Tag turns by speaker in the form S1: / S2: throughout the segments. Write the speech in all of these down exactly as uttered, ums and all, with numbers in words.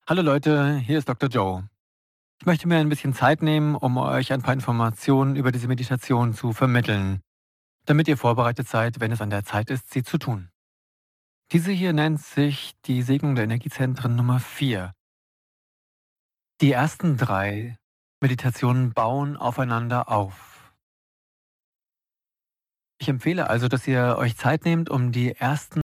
S1: Hallo Leute, hier ist Doktor Joe. Ich möchte mir ein bisschen Zeit nehmen, um euch ein paar Informationen über diese Meditation zu vermitteln, damit ihr vorbereitet seid, wenn es an der Zeit ist, sie zu tun. Diese hier nennt sich die Segnung der Energiezentren Nummer vier. Die ersten drei Meditationen bauen aufeinander auf. Ich empfehle also, dass ihr euch Zeit nehmt, um die ersten...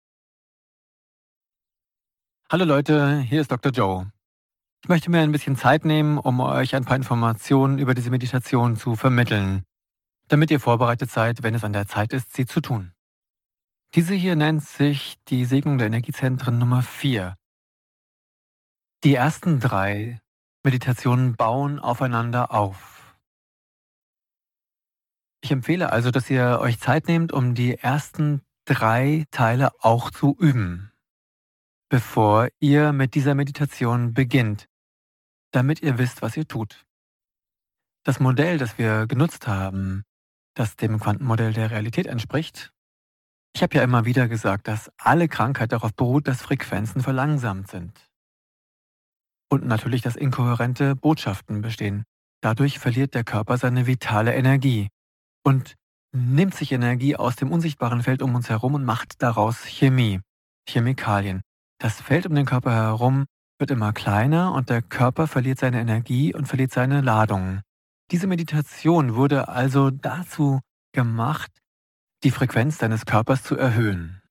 S1: Hallo Leute, hier ist Doktor Joe. Ich möchte mir ein bisschen Zeit nehmen, um euch ein paar Informationen über diese Meditation zu vermitteln, damit ihr vorbereitet seid, wenn es an der Zeit ist, sie zu tun. Diese hier nennt sich die Segnung der Energiezentren Nummer vier. Die ersten drei Meditationen bauen aufeinander auf. Ich empfehle also, dass ihr euch Zeit nehmt, um die ersten drei Teile auch zu üben, bevor ihr mit dieser Meditation beginnt, damit ihr wisst, was ihr tut. Das Modell, das wir genutzt haben, das dem Quantenmodell der Realität entspricht. Ich habe ja immer wieder gesagt, dass alle Krankheit darauf beruht, dass Frequenzen verlangsamt sind. Und natürlich, dass inkohärente Botschaften bestehen. Dadurch verliert der Körper seine vitale Energie und nimmt sich Energie aus dem unsichtbaren Feld um uns herum und macht daraus Chemie, Chemikalien. Das Feld um den Körper herum wird immer kleiner und der Körper verliert seine Energie und verliert seine Ladung. Diese Meditation wurde also dazu gemacht, die Frequenz deines Körpers zu erhöhen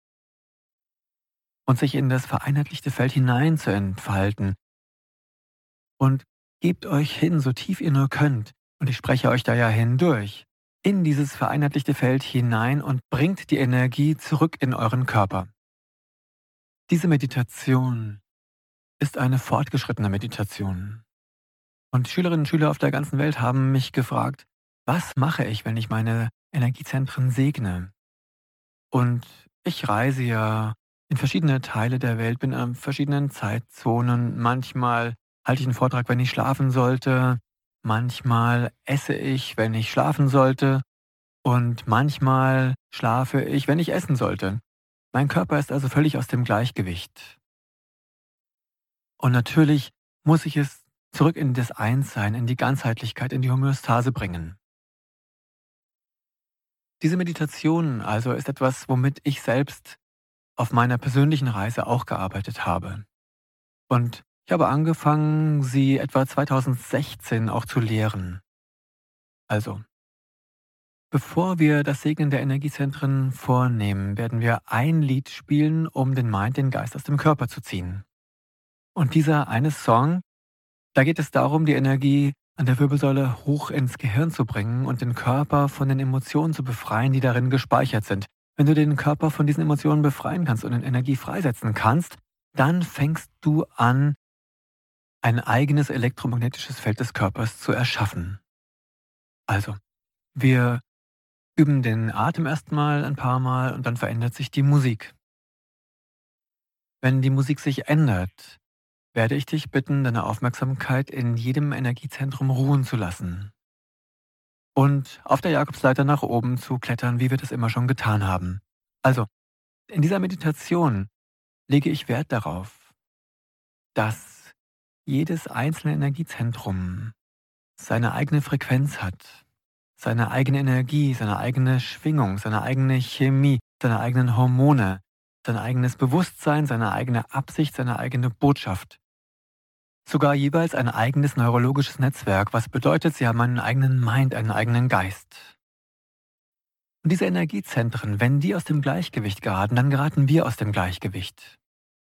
S1: und sich in das vereinheitlichte Feld hinein zu entfalten. Und gebt euch hin, so tief ihr nur könnt, und ich spreche euch da ja hindurch, in dieses vereinheitlichte Feld hinein und bringt die Energie zurück in euren Körper. Diese Meditation ist eine fortgeschrittene Meditation. Und die Schülerinnen und Schüler auf der ganzen Welt haben mich gefragt, was mache ich, wenn ich meine Energiezentren segne? Und ich reise ja in verschiedene Teile der Welt, bin an verschiedenen Zeitzonen. Manchmal halte ich einen Vortrag, wenn ich schlafen sollte. Manchmal esse ich, wenn ich schlafen sollte. Und manchmal schlafe ich, wenn ich essen sollte. Mein Körper ist also völlig aus dem Gleichgewicht. Und natürlich muss ich es zurück in das Einssein, in die Ganzheitlichkeit, in die Homöostase bringen. Diese Meditation also ist etwas, womit ich selbst auf meiner persönlichen Reise auch gearbeitet habe. Und ich habe angefangen, sie etwa zweitausendsechzehn auch zu lehren. Also, bevor wir das Segnen der Energiezentren vornehmen, werden wir ein Lied spielen, um den Mind, den Geist aus dem Körper zu ziehen. Und dieser eine Song, da geht es darum, die Energie an der Wirbelsäule hoch ins Gehirn zu bringen und den Körper von den Emotionen zu befreien, die darin gespeichert sind. Wenn du den Körper von diesen Emotionen befreien kannst und in Energie freisetzen kannst, dann fängst du an, ein eigenes elektromagnetisches Feld des Körpers zu erschaffen. Also, wir üben den Atem erstmal ein paar Mal und dann verändert sich die Musik. Wenn die Musik sich ändert, werde ich dich bitten, deine Aufmerksamkeit in jedem Energiezentrum ruhen zu lassen und auf der Jakobsleiter nach oben zu klettern, wie wir das immer schon getan haben. Also, in dieser Meditation lege ich Wert darauf, dass jedes einzelne Energiezentrum seine eigene Frequenz hat, seine eigene Energie, seine eigene Schwingung, seine eigene Chemie, seine eigenen Hormone, sein eigenes Bewusstsein, seine eigene Absicht, seine eigene Botschaft. Sogar jeweils ein eigenes neurologisches Netzwerk, was bedeutet, sie haben einen eigenen Mind, einen eigenen Geist. Und diese Energiezentren, wenn die aus dem Gleichgewicht geraten, dann geraten wir aus dem Gleichgewicht.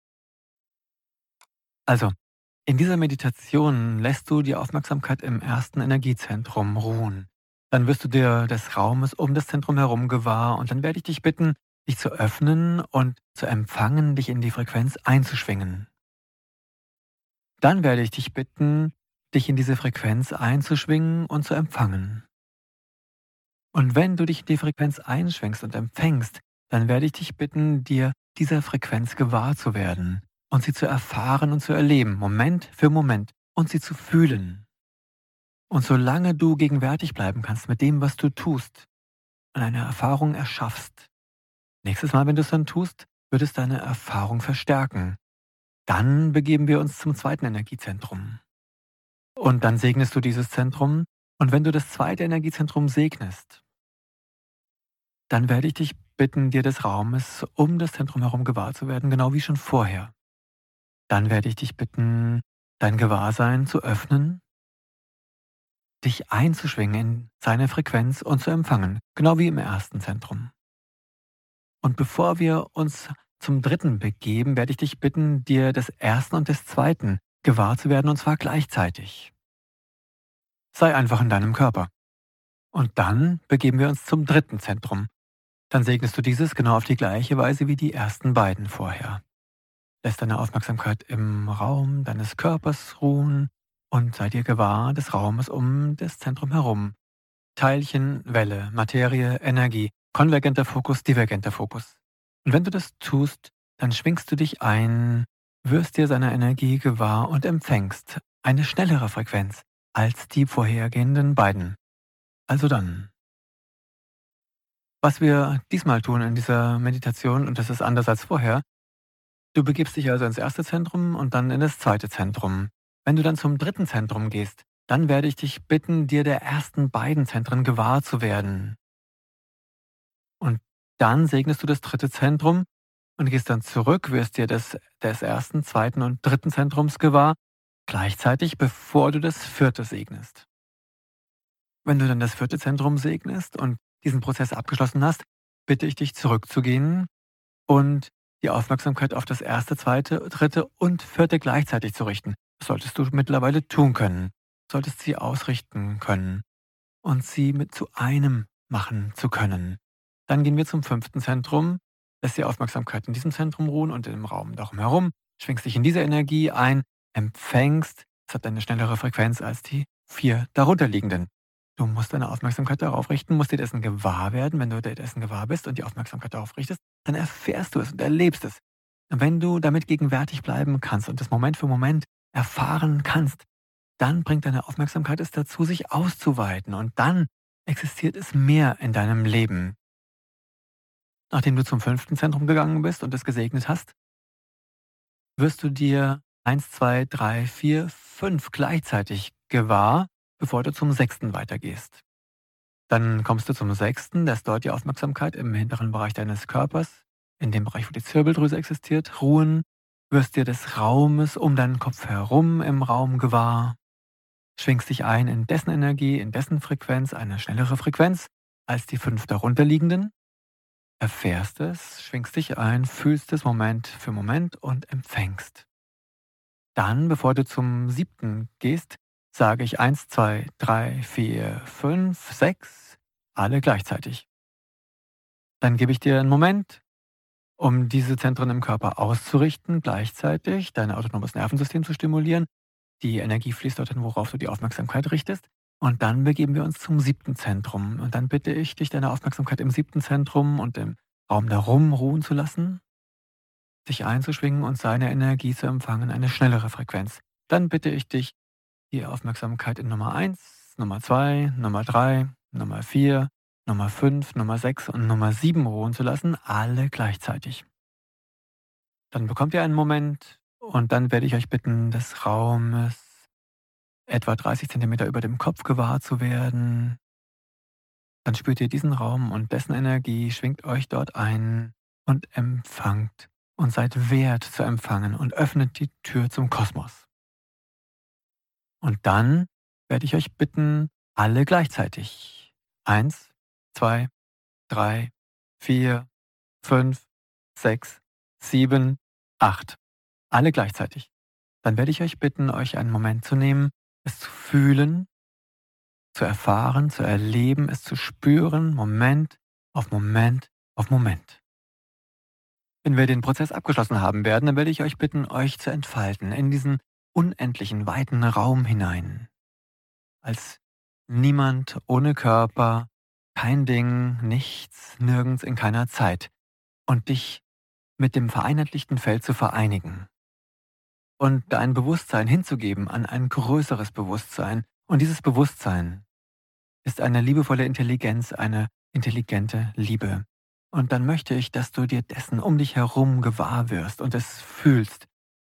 S1: Also, in dieser Meditation lässt du die Aufmerksamkeit im ersten Energiezentrum ruhen. Dann wirst du dir des Raumes um das Zentrum herum gewahr und dann werde ich dich bitten, dich zu öffnen und zu empfangen, dich in die Frequenz einzuschwingen. Dann werde ich dich bitten, dich in diese Frequenz einzuschwingen und zu empfangen. Und wenn du dich in die Frequenz einschwingst und empfängst, dann werde ich dich bitten, dir dieser Frequenz gewahr zu werden und sie zu erfahren und zu erleben, Moment für Moment, und sie zu fühlen. Und solange du gegenwärtig bleiben kannst mit dem, was du tust und eine Erfahrung erschaffst, nächstes Mal, wenn du es dann tust, wird es deine Erfahrung verstärken. Dann begeben wir uns zum zweiten Energiezentrum. Und dann segnest du dieses Zentrum. Und wenn du das zweite Energiezentrum segnest, dann werde ich dich bitten, dir des Raumes um das Zentrum herum gewahr zu werden, genau wie schon vorher. Dann werde ich dich bitten, dein Gewahrsein zu öffnen, dich einzuschwingen in seine Frequenz und zu empfangen, genau wie im ersten Zentrum. Und bevor wir uns zum dritten begeben, werde ich dich bitten, dir des ersten und des zweiten gewahr zu werden, und zwar gleichzeitig. Sei einfach in deinem Körper. Und dann begeben wir uns zum dritten Zentrum. Dann segnest du dieses genau auf die gleiche Weise wie die ersten beiden vorher. Lässt deine Aufmerksamkeit im Raum deines Körpers ruhen und sei dir gewahr des Raumes um das Zentrum herum. Teilchen, Welle, Materie, Energie, konvergenter Fokus, divergenter Fokus. Und wenn du das tust, dann schwingst du dich ein, wirst dir seiner Energie gewahr und empfängst eine schnellere Frequenz als die vorhergehenden beiden. Also dann, was wir diesmal tun in dieser Meditation, und das ist anders als vorher, du begibst dich also ins erste Zentrum und dann in das zweite Zentrum. Wenn du dann zum dritten Zentrum gehst, dann werde ich dich bitten, dir der ersten beiden Zentren gewahr zu werden. Und dann segnest du das dritte Zentrum und gehst dann zurück, wirst dir des, des ersten, zweiten und dritten Zentrums gewahr, gleichzeitig bevor du das vierte segnest. Wenn du dann das vierte Zentrum segnest und diesen Prozess abgeschlossen hast, bitte ich dich zurückzugehen und die Aufmerksamkeit auf das erste, zweite, dritte und vierte gleichzeitig zu richten. Das solltest du mittlerweile tun können. Du solltest sie ausrichten können und sie mit zu einem machen zu können. Dann gehen wir zum fünften Zentrum, lässt die Aufmerksamkeit in diesem Zentrum ruhen und im Raum darum herum, schwingst dich in diese Energie ein, empfängst, es hat eine schnellere Frequenz als die vier darunterliegenden. Du musst deine Aufmerksamkeit darauf richten, musst dir dessen gewahr werden. Wenn du dir dessen gewahr bist und die Aufmerksamkeit darauf richtest, dann erfährst du es und erlebst es. Und wenn du damit gegenwärtig bleiben kannst und das Moment für Moment erfahren kannst, dann bringt deine Aufmerksamkeit es dazu, sich auszuweiten. Und dann existiert es mehr in deinem Leben. Nachdem du zum fünften Zentrum gegangen bist und es gesegnet hast, wirst du dir eins, zwei, drei, vier, fünf gleichzeitig gewahr, bevor du zum sechsten weitergehst. Dann kommst du zum sechsten, lässt dort die Aufmerksamkeit im hinteren Bereich deines Körpers, in dem Bereich, wo die Zirbeldrüse existiert, ruhen, wirst dir des Raumes um deinen Kopf herum im Raum gewahr, schwingst dich ein in dessen Energie, in dessen Frequenz, eine schnellere Frequenz als die fünf darunterliegenden, erfährst es, schwingst dich ein, fühlst es Moment für Moment und empfängst. Dann, bevor du zum siebten gehst, sage ich eins, zwei, drei, vier, fünf, sechs, alle gleichzeitig. Dann gebe ich dir einen Moment, um diese Zentren im Körper auszurichten, gleichzeitig dein autonomes Nervensystem zu stimulieren. Die Energie fließt dorthin, worauf du die Aufmerksamkeit richtest. Und dann begeben wir uns zum siebten Zentrum. Und dann bitte ich dich, deine Aufmerksamkeit im siebten Zentrum und im Raum darum ruhen zu lassen, sich einzuschwingen und seine Energie zu empfangen, eine schnellere Frequenz. Dann bitte ich dich, die Aufmerksamkeit in Nummer eins, Nummer zwei, Nummer drei, Nummer vier, Nummer fünf, Nummer sechs und Nummer sieben ruhen zu lassen, alle gleichzeitig. Dann bekommt ihr einen Moment und dann werde ich euch bitten, des Raumes etwa dreißig Zentimeter über dem Kopf gewahr zu werden. Dann spürt ihr diesen Raum und dessen Energie, schwingt euch dort ein und empfangt und seid wert zu empfangen und öffnet die Tür zum Kosmos. Und dann werde ich euch bitten, alle gleichzeitig. Eins, zwei, drei, vier, fünf, sechs, sieben, acht. Alle gleichzeitig. Dann werde ich euch bitten, euch einen Moment zu nehmen, es zu fühlen, zu erfahren, zu erleben, es zu spüren, Moment auf Moment auf Moment. Wenn wir den Prozess abgeschlossen haben werden, dann werde ich euch bitten, euch zu entfalten in diesen unendlichen, weiten Raum hinein. Als niemand ohne Körper, kein Ding, nichts, nirgends, in keiner Zeit. Und dich mit dem vereinheitlichten Feld zu vereinigen. Und dein Bewusstsein hinzugeben an ein größeres Bewusstsein. Und dieses Bewusstsein ist eine liebevolle Intelligenz, eine intelligente Liebe. Und dann möchte ich, dass du dir dessen um dich herum gewahr wirst und es fühlst,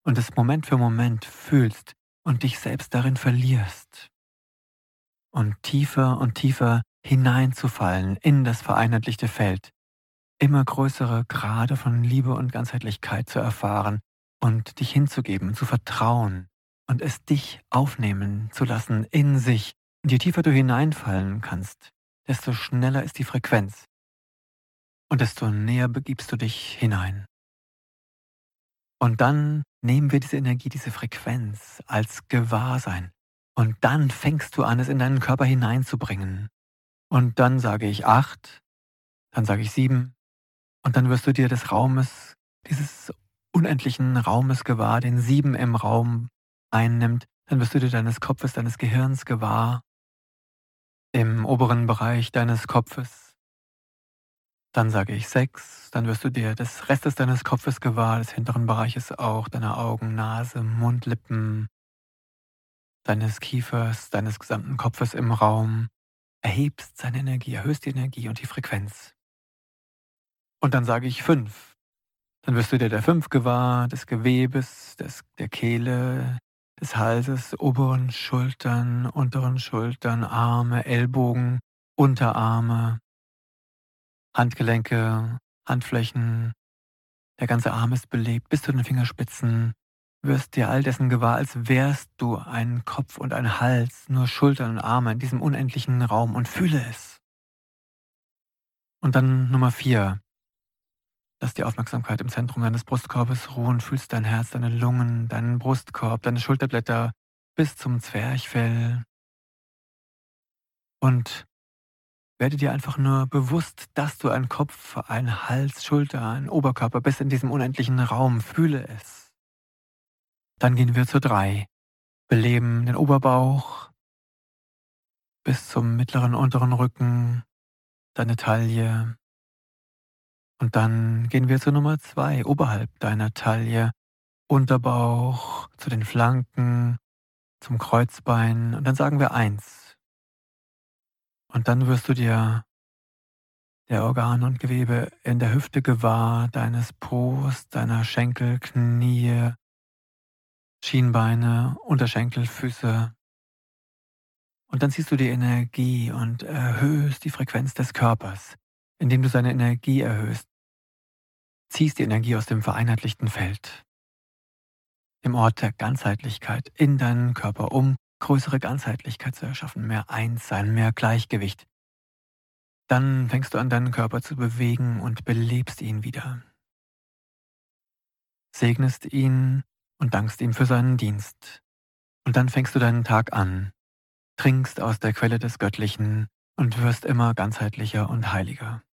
S1: und es Moment für Moment fühlst und dich selbst darin verlierst und tiefer und tiefer hineinzufallen in das vereinheitlichte Feld, immer größere Grade von Liebe und Ganzheitlichkeit zu erfahren und dich hinzugeben, zu vertrauen und es dich aufnehmen zu lassen in sich. Und je tiefer du hineinfallen kannst, desto schneller ist die Frequenz und desto näher begibst du dich hinein. Und dann nehmen wir diese Energie, diese Frequenz als Gewahrsein. Und dann fängst du an, es in deinen Körper hineinzubringen. Und dann sage ich acht, dann sage ich sieben, und dann wirst du dir des Raumes, dieses unendlichen Raumes gewahr, den sieben im Raum einnimmt. Dann wirst du dir deines Kopfes, deines Gehirns gewahr, im oberen Bereich deines Kopfes. Dann sage ich sechs, dann wirst du dir des Restes deines Kopfes gewahr, des hinteren Bereiches auch, deiner Augen, Nase, Mund, Lippen, deines Kiefers, deines gesamten Kopfes im Raum. Erhebst seine Energie, erhöhst die Energie und die Frequenz. Und dann sage ich fünf. Dann wirst du dir der fünf gewahr, des Gewebes, des, der Kehle, des Halses, oberen Schultern, unteren Schultern, Arme, Ellbogen, Unterarme, Handgelenke, Handflächen. Der ganze Arm ist belebt bis zu den Fingerspitzen. Du wirst dir all dessen gewahr, als wärst du ein Kopf und ein Hals, nur Schultern und Arme in diesem unendlichen Raum, und fühle es. Und dann Nummer vier. Lass die Aufmerksamkeit im Zentrum deines Brustkorbes ruhen, fühlst dein Herz, deine Lungen, deinen Brustkorb, deine Schulterblätter bis zum Zwerchfell. Und werde dir einfach nur bewusst, dass du ein Kopf, ein Hals, Schulter, ein Oberkörper bist in diesem unendlichen Raum. Fühle es. Dann gehen wir zur drei. Beleben den Oberbauch bis zum mittleren unteren Rücken, deine Taille. Und dann gehen wir zur Nummer zwei, oberhalb deiner Taille, Unterbauch, zu den Flanken, zum Kreuzbein. Und dann sagen wir eins. Und dann wirst du dir der Organe und Gewebe in der Hüfte gewahr, deines Brust, deiner Schenkel, Knie, Schienbeine, Unterschenkel, Füße. Und dann ziehst du die Energie und erhöhst die Frequenz des Körpers. Indem du seine Energie erhöhst, ziehst die Energie aus dem vereinheitlichten Feld, im Ort der Ganzheitlichkeit, in deinen Körper, um größere Ganzheitlichkeit zu erschaffen, mehr Einssein, mehr Gleichgewicht. Dann fängst du an, deinen Körper zu bewegen und belebst ihn wieder. Segnest ihn und dankst ihm für seinen Dienst. Und dann fängst du deinen Tag an, trinkst aus der Quelle des Göttlichen und wirst immer ganzheitlicher und heiliger.